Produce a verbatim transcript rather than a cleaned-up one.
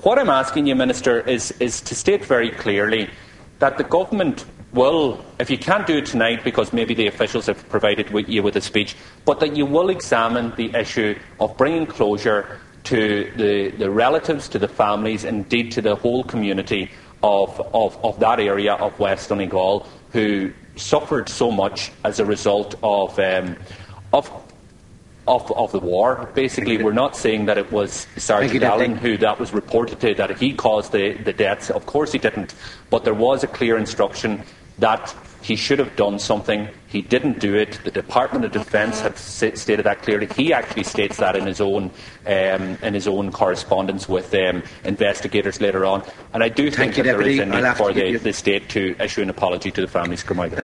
What I'm asking you, Minister, is, is to state very clearly that the government will, if you can't do it tonight because maybe the officials have provided with you with a speech, but that you will examine the issue of bringing closure to the, the relatives, to the families, indeed to the whole community of, of, of that area of West Donegal who suffered so much as a result of, um, of Of, of the war. Basically, we're not saying that it was Sergeant Allen who that was reported to, that he caused the, the deaths. Of course he didn't. But there was a clear instruction that he should have done something. He didn't do it. The Department of Defence have stated that clearly. He actually states that in his own um, in his own correspondence with um, investigators later on. And I do think Thank that you, there is a Deputy. need for the, the state to issue an apology to the families.